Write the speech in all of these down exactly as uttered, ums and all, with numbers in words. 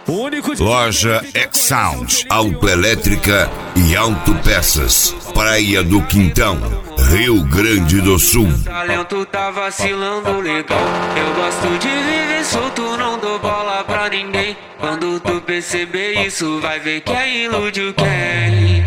Loja X-Sound, autoelétrica e autopeças, Praia do Quintão, Rio Grande do Sul. O talento tá vacilando legal. Eu gosto de viver solto, não dou bola pra ninguém. Quando tu perceber isso, vai ver quem iludiu quem.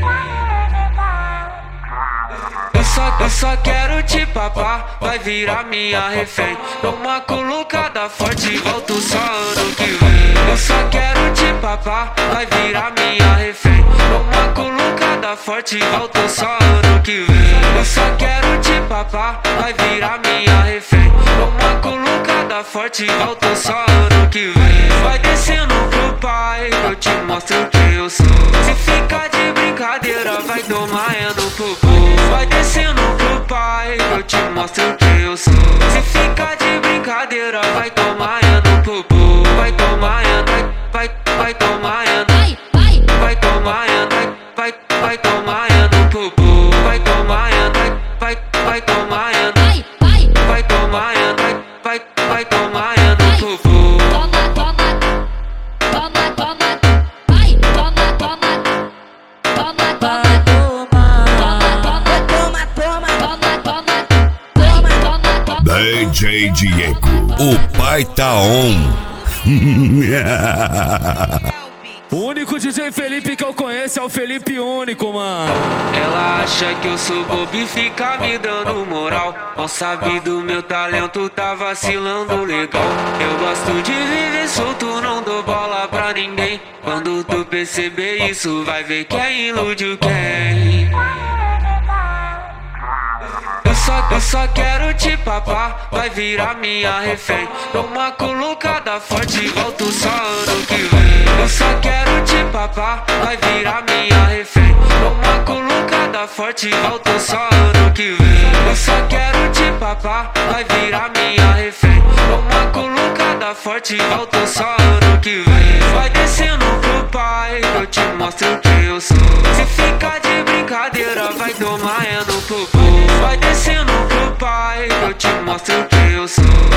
Eu só, eu só quero te papar, vai virar minha refém. Toma colocada forte, volto só ano que vem. Eu só quero te papar, vai virar minha refém. Toma colocada forte, volto só ano que vem. Eu só quero te papar, vai virar minha refém. Toma colocada forte, volto só ano que vem. Vai descendo pro pai, eu te mostro quem eu sou. Se ficar de brincadeira, vai tomar no popô. Vai descendo pro pai, eu te mostro quem eu sou. Se ficar de brincadeira, vai tomar no popô. Vai tomar, vai, vai, vai tomar, vai, vai, vai tomar, vai, vai, vai tomar no popô. Vai tomar, vai, vai, vai tomar, vai, vai, vai tomar, vai, vai, vai tomar no popô. Toma, toma, toma, toma, vai, toma, toma, toma, toma. D J Diego, o pai tá on. O único D J Felipe que eu conheço é o Felipe Único, mano. Ela acha que eu sou bobo e fica me dando moral. Não sabe do meu talento, tá vacilando legal. Eu gosto de viver solto, não dou bola pra ninguém. Quando tu perceber isso, vai ver quem iludiu quem. Eu só, eu só quero te papar, vai virar minha refém. Toma colocada forte, volto só ano que vem. Eu só quero te papar, vai virar minha refém. Toma colocada forte, volto só ano que vem. Eu só quero te papar, vai virar minha refém. Toma colocada forte, volto só ano que vem. Vai descendo pro pai, eu te mostro quem eu sou. Se ficar de brincadeira, vai tomar no popô. Vai descendo pro pai, eu te mostro quem eu sou.